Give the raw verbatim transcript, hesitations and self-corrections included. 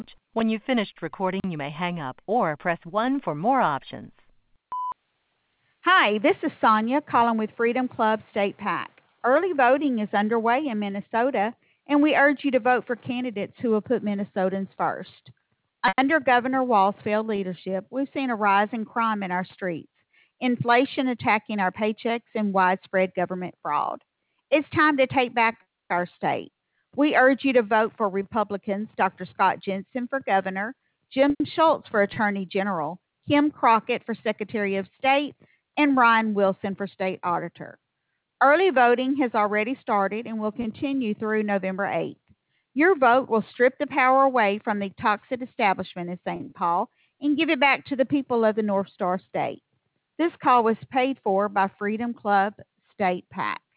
When you've finished recording, you may hang up or press one for more options. Hi, this is Sonia calling with Freedom Club State PAC. Early voting is underway in Minnesota, and we urge you to vote for candidates who will put Minnesotans first. Under Governor Walzfield's leadership, we've seen a rise in crime in our streets, inflation attacking our paychecks, and widespread government fraud. It's time to take back our state. We urge you to vote for Republicans Doctor Scott Jensen for governor, Jim Schultz for attorney general, Kim Crockett for secretary of state, and Ryan Wilson for state auditor. Early voting has already started and will continue through November eighth. Your vote will strip the power away from the toxic establishment in Saint Paul and give it back to the people of the North Star State. This call was paid for by Freedom Club State PAC.